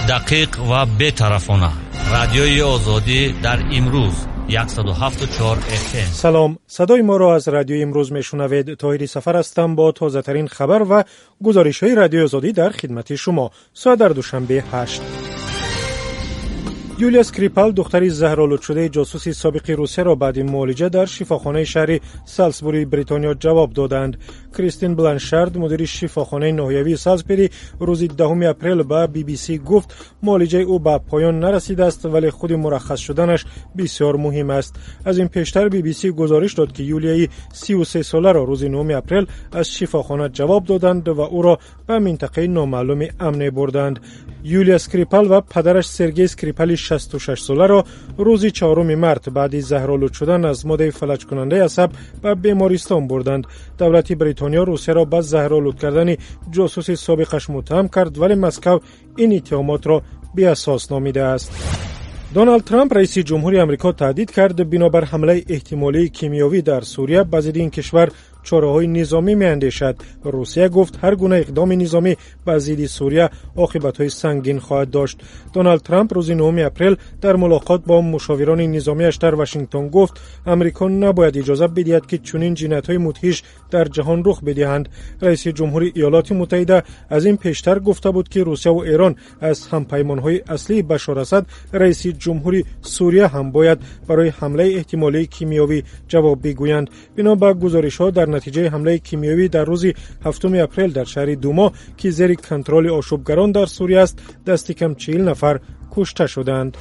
دقیق و بی‌طرفانه. رادیوی آزادی در امروز 107.4 FM. سلام، صدای ما را از رادیو امروز میشنوید. طاهری سفر هستم با تازه ترین خبر و گزارش های رادیو آزادی در خدمت شما. ساعت در دوشنبه 8. یولیا اسکریپال دختری زهرآلود شده جاسوس سابق روسیه را بعد معالجه در شفاخانه شهر سالزبوری بریتانیا جواب دادند. کریستین بلانشارد مدیر شفاخانه ناحیوی سالزبوری روز 10 اپریل به بی بی سی گفت معالجه او به پایان نرسیده است ولی خود مرخص شدنش بسیار مهم است. از این پیشتر بی بی سی گزارش داد که یولیای 33 ساله را روز 9 اپریل از شفاخانه جواب دادند و او را به منطقه نامعلوم امن بردند. یولیا اسکریپال و پدرش سرگئی اسکریپال 66 ساله را روز 4 مارس بعد از زهرآلود شدن از ماده فلج کننده عصب به بیمارستان بردند. دولت بریتانیا روسیه را به زهرآلود کردن جاسوس سابقش متهم کرد ولی مسکو این اتهامات را بی اساس نامیده است. دونالد ترامپ رئیس جمهوری آمریکا تهدید کرد بنابر حمله احتمالی کیمیایی در سوریه به ضد این کشور چاره‌های نظامی می‌اندیشد. روسیه گفت هر گونه اقدام نظامی به ضد سوریه عاقبت‌های سنگین خواهد داشت. دونالد ترامپ روز 9 اپریل در ملاقات با مشاوران نظامی‌اش در واشنگتن گفت آمریکا نباید اجازه بدهد که چنین جنایت‌های مدهش در جهان رخ بدهند. رئیس جمهوری ایالات متحده از این پیشتر گفته بود که روسیه و ایران از همپیمان‌های اصلی بشار اسد رئیس جمهوری سوریه هم باید برای حمله احتمالی کیمیایی جواب بگویند. بنا به گزارش‌ها در نتیجه حمله کیمیایی در روز 7 اپریل در شهر دوما که زیر کنترل آشوبگران در سوریه است دست کم 40 نفر کشته شدند.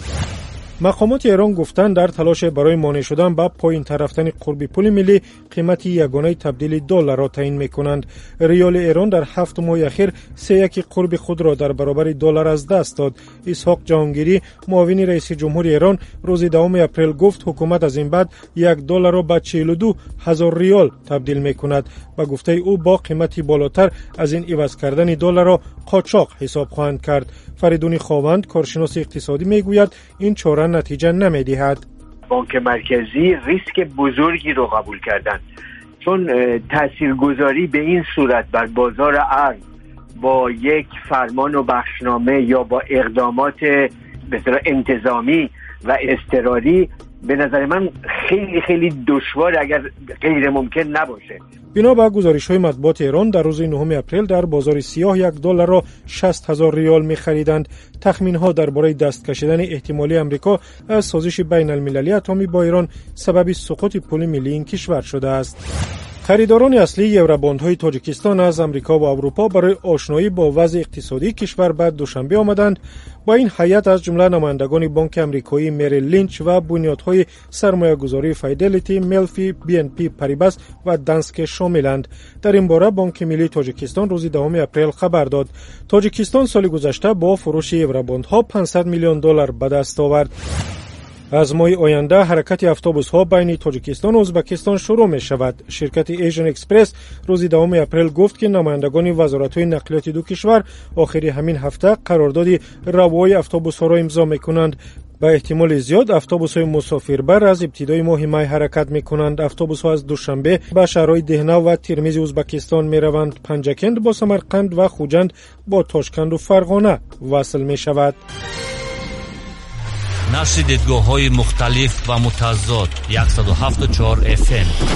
مقامات ایران گفتند در تلاش برای مانع شدن به پایین‌تر رفتن قرب پول ملی قیمت یگانه تبدیل دلار را تعیین می‌کنند. ریال ایران در 7 ماه اخیر 3.1 قرب خود را در برابر دلار از دست داد. اسحاق جهانگیری معاون رئیس جمهور ایران روز 10 اپریل گفت حکومت از این بعد $1 را به 42,000 ریال تبدیل می‌کند. با گفته او با قیمتی بالاتر از این عوض کردن دلار را قاچاق حساب خواهند کرد. فریدون خواوند کارشناس اقتصادی میگوید این چاره نتیجه نمیدهد. بانک مرکزی ریسک بزرگی رو قبول کردند چون تاثیرگذاری به این صورت بر بازار ارز با یک فرمان و بخشنامه یا با اقدامات به اصطلاح انتظامی و اضطراری به نظر من خیلی خیلی دشوار اگر غیر ممکن نباشه. بنا به گزارش‌های مطبوعات ایران در روز 9 اپریل در بازار سیاه $1 را 60,000 ریال می‌خریدند. تخمین‌ها درباره دست کشیدن احتمالی آمریکا از سازش بین‌المللی اتمی با ایران سبب سقوط پول ملی این کشور شده است. خریداران اصلی یوراباندهای تاجیکستان از آمریکا و اروپا برای آشنایی با وضع اقتصادی کشور بعد دوشنبه آمدند. با این هیئت از جمله نمایندگان بانک آمریکایی مریل لینچ و بنیادهای سرمایه‌گذاری فیدلیتی، ملفی، بی ان پی پاریباس و دانسک شاملند. در این باره بانک ملی تاجیکستان روز 10 اپریل خبر داد تاجیکستان سال گذشته با فروش یوراباندها $500 میلیون به دست آورد. از ماه آینده حرکت اتوبوس ها بین تاجیکستان و ازبکستان شروع می شود. شرکت ایژن اکسپرس روز 10 اپریل گفت که نمایندگان وزارت‌های نقلیات دو کشور آخر همین هفته قرارداد روای اتوبوس ها را امضا می کنند. به احتمال زیاد اتوبوس های مسافربر از ابتدای ماه می حرکت می کنند. اتوبوس ها از دوشنبه به شهرهای دهنه و ترمیز ازبکستان می روند. پنجکند با سمرقند و خوجند با تاشکند و فرغانه وصل می شود. نشر دیدگاه‌های مختلف و متضاد 107.4 FM.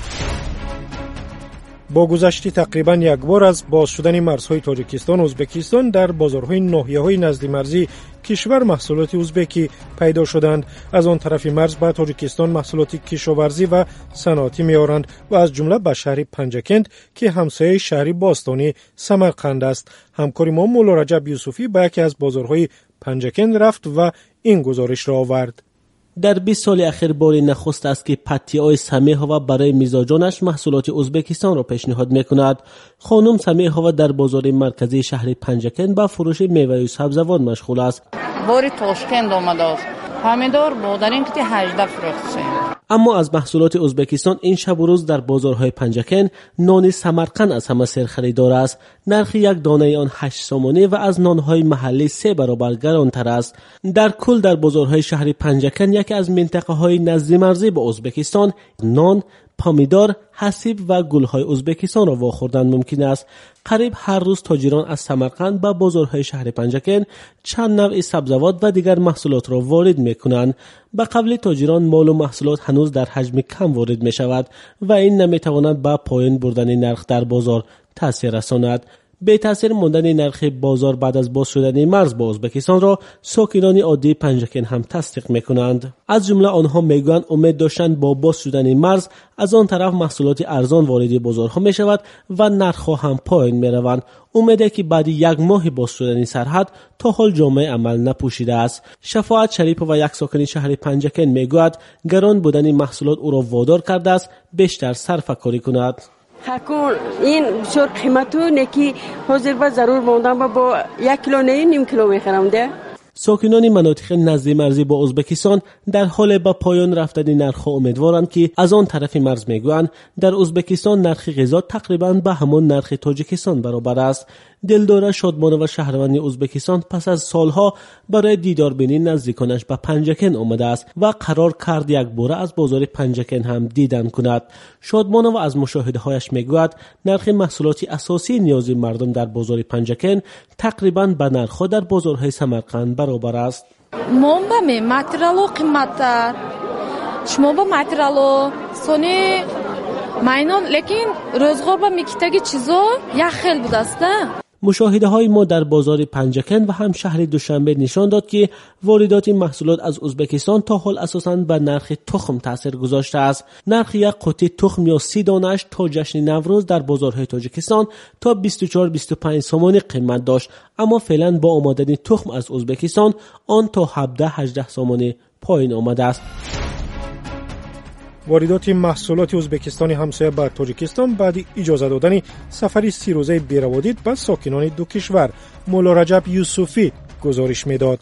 با گذشت تقریباً یک بار از باز شدن مرزهای تاجیکستان و ازبکستان در بازارهای ناحیه‌های نزد مرزی کشور محصولات ازبکی پیدا شدند. از آن طرف مرز به تاجیکستان محصولات کشاورزی و صنعتی می‌آورند و از جمله به شهر پنجکند که همسایه شهر باستانی سمرقند است. همکار ما مولا رجب یوسفی به یکی از بازارهای پنجکند رفت و این گزارش را آورد. در 20 سال اخیر بار نخست است که پتیای سمیحاوا برای میزاجانش محصولات ازبکستان را پیشنهاد میکند. خانم سمیحاوا در بازار مرکزی شهر پنجکند با فروش میوه و سبزوار مشغول است. باری تاشکند آمده است. پامیدور بودرین که 18 فروخته. اما از محصولات ازبکستان این شب و روز در بازارهای پنجکند نان سمرقند از همه سرخریدار است. نرخ یک دانه آن 8 سومانی و از نانهای محلی 3 برابر گرانتر است. در کل در بازارهای شهر پنجکند یکی از منطقه های نزد مرزی با ازبکستان نان پامیدار، حسیب و گلهای ازبکستان را واخوردن ممکن است. قریب هر روز تاجران از سمرقند به بازارهای شهر پنجکن چند نوع سبزیجات و دیگر محصولات را وارد می‌کنند. به قول تاجران مال و محصولات هنوز در حجم کم وارد می‌شود و این نمی‌تواند به پایین بردن نرخ در بازار تاثیر رساند. به تاثیر ماندن نرخ بازار بعد از باز شدن مرز با ازبکستان را ساکنان عادی پنجکن هم تصدیق میکنند. از جمله آنها میگویند امید داشتند با باز شدن مرز از آن طرف محصولات ارزان وارد بازارها می شود و نرخ‌ها هم پایین می روند. امیده که بعد یک ماه باز شدن سرحد تا حال جامعه عمل نپوشیده است. شفاعت شریف و یک ساکن شهر پنجکن میگوید گران بودن محصولات او را وادار کرده است بیشتر صرفه‌کاری کند. حکول این بسیار قیمتونه که حاضر به ضرور موندم با 1 کیلو نه نیم کیلو میخرم ده. ساکنان مناطق نزدیک مرزی با ازبکستان در حال به پایان رفتن نرخ امیدوارند که از آن طرف مرز میگویند در ازبکستان نرخ غذا تقریبا به همان نرخ تاجیکستان برابر است. دلدار شادمانه و شهروند ازبکستان پس از سالها برای دیدار بینی نزدیکانش به پنجکن آمده است و قرار کرد یک باره از بازار پنجکن هم دیدن کند. شادمانه و از مشاهده هایش میگوید نرخ محصولات اساسی نیازی مردم در بازار پنجکن تقریبا به نرخ در بازارهای سمرقند برابر است. منبع ماتریالو قیمتتر شما با ماتریالو سونی ماینون لیکن روزگار با میکتگی چیزا یک خیل بود است. مشاهده های ما در بازار پنجکن و هم شهر دوشنبه نشان داد که واردات محصولات از ازبکستان تا حال اساساً به نرخ تخم تاثیر گذاشته است. نرخ یک قطعه تخم یا 30 دانه‌اش تا جشن نوروز در بازارهای تاجیکستان تا 24-25 سومانی قیمت داشت، اما فعلا با آمدن تخم از ازبکستان آن تا 17-18 سومانی پایین آمده است. واردات محصولات ازبکستانی همسایه به تاجیکستان بعد اجازه دادن سفری 30 روزه بی‌روادید به ساکنان دو کشور، مولا رجب یوسفی گزارش میداد.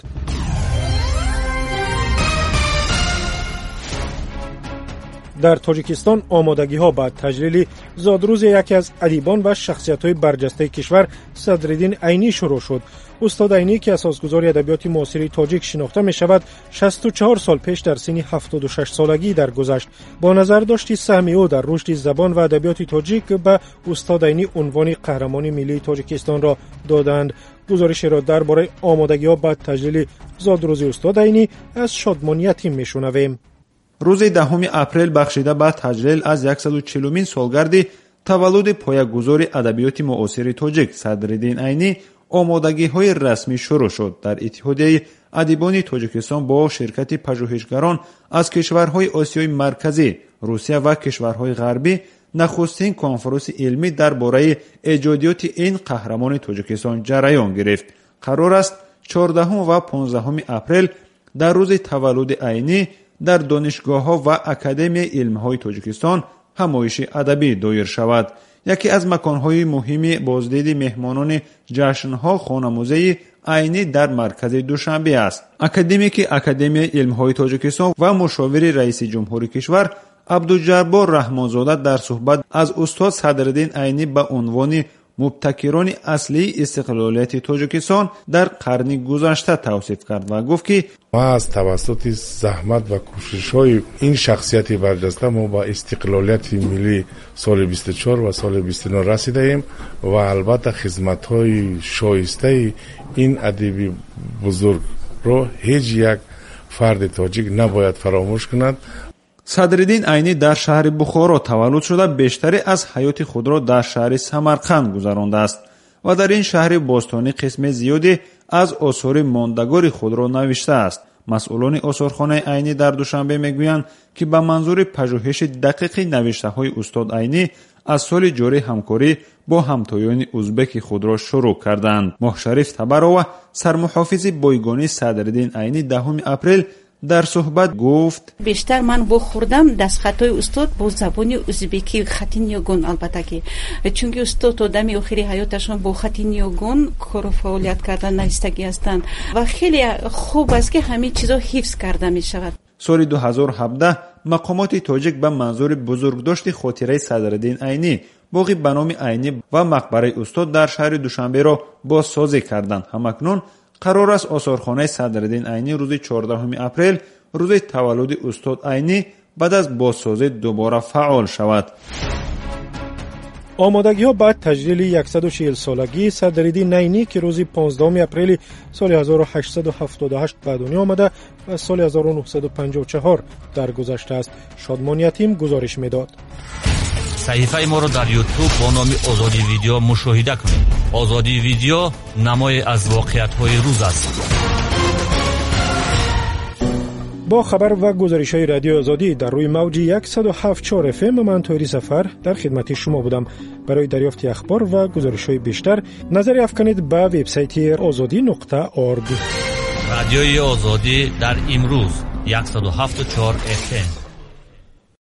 در تاجیکستان آمادگی ها بعد تجلیل زادروز یکی از ادیبان و شخصیت های برجسته کشور صدرالدین عینی شروع شد. استاد عینی که اساسگذار ادبیات معاصر تاجیک شناخته می شود 64 سال پیش در سن 76 سالگی درگذشت. با نظر داشتی سهم او در رشد زبان و ادبیات تاجیک به استاد عینی عنوان قهرمان ملی تاجیکستان را دادند. گزارش را درباره آمادگی ها بعد تجلیل زادروز استاد عینی از شادمان یتیم می شنویم. روز 10 اپریل بخشیده به تجلیل از 140مین سالگرد تولد پایه‌گذار ادبیات معاصر تاجیک صدرالدین عینی آمادگی‌های رسمی شروع شد. در اتحادیه ادیبان تاجیکستان با شرکت پژوهشگران از کشورهای آسیای مرکزی، روسیه و کشورهای غربی نخستین کنفرانس علمی درباره ایجادیات این قهرمان تاجیکستان جریان گرفت. قرار است 14 و 15 اپریل در روز تولد عینی در دانشگاه‌ها و اکادمی علم‌های تاجیکستان همایش ادبی دایر شود. یکی از مکان‌های مهم بازدید مهمانان جشن‌ها خانه موزه عینی در مرکز دوشنبه است. اکادمی علم‌های تاجیکستان و مشاور رئیس جمهور کشور عبدالجبار رحمانزاده در صحبت از استاد صدرالدین عینی به عنوان مبتکران اصلی استقلالیت تاجیکستان در قرن گذشته توصیف کرد و گفت که ما از توسط زحمت و کوشش‌های این شخصیت برجسته ما با استقلالیت ملی سال 24 و سال 29 رسیده ایم و البته خدمت‌های شایسته این ادیب بزرگ رو هیچ یک فرد تاجیک نباید فراموش کند. صدرالدین عینی در شهر بخارا تولد شده بیشتری از حیات خود را در شهر سمرقند گذرانده است و در این شهر باستانی قسم زیادی از آثار ماندگار خود را نوشته است. مسئولان آثارخانه عینی در دوشنبه میگویند که به منظور پژوهش دقیق نوشته های استاد عینی از سال جاری همکاری با همتایان ازبک خود را شروع کردند. محشریف تبروا سرمحافظ بایگانی صدرالدین عینی 10 اپریل در صحبت گفت بیشتر من بخوردم دستخطای استاد با زبان ازبکی خط نیوگون، البته که چون استاد تا دم آخری حیاتشون با خط نیوگون کار و فعالیت کردن نیستگی هستند و خیلی خوب است که همه چیزا حفظ کرده می شود. سال 2017 مقامات تاجیک به منظور بزرگداشت خاطره صدرالدین عینی باغ به نام عینی و مقبره استاد در شهر دوشنبه را بازسازی کردند. همکنون قرار است آثارخانه صدرالدین عینی روز 14 اپریل روز تولد استاد عینی بعد از بازسازی دوباره فعال شود. آمادگی ها بعد تجلیل 140 سالگی سردریدی نینی که روز 15 اپریل سال 1878 به دنیا آمده و سال 1954 درگذشته است. شادمان یتیم گزارش میداد. صحیفه ما را در یوتیوب با نام آزادی ویدیو مشاهده کنید. آزادی ویدیو نمای از واقعیت های روز است. با خبر و گزارش های رادیو آزادی در روی موج 107.4 FM من طاهری سفر در خدمت شما بودم. برای دریافت اخبار و گزارش های بیشتر نظری افکنید به وبسایت azadi.org. رادیوی آزادی در امروز 107.4 FM.